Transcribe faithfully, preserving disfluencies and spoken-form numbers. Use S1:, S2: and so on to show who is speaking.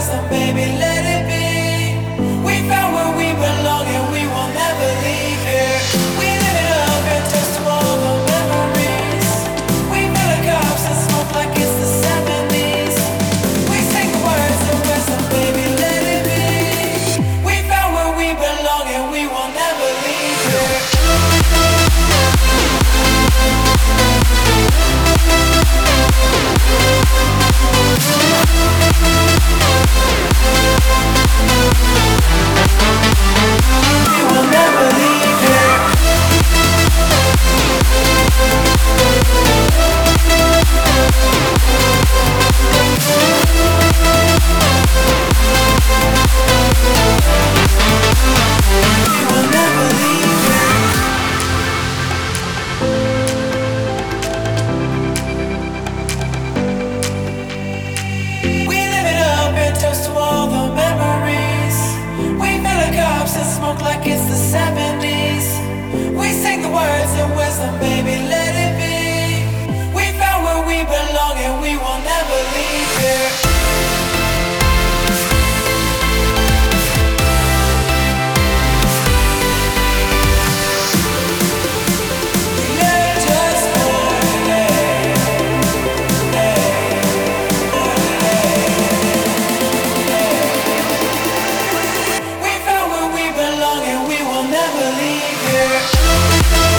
S1: wisdom, baby, let it be. We found where we belong and we will never leave here. We live it up and toast to all the memories. We fill the cups and smoke like it's the seventies. We sing the words of wisdom, baby, let it be. We found where we belong and we will never leave here. We will never leave here. We will never leave here. We live it up and toast to all the memories. We fill the cups and smoke like it's the seventies. We sing the words of wisdom, baby, let it be. We found where we belong and we will never leave here. We live just for today. We found where we belong and we will never leave here.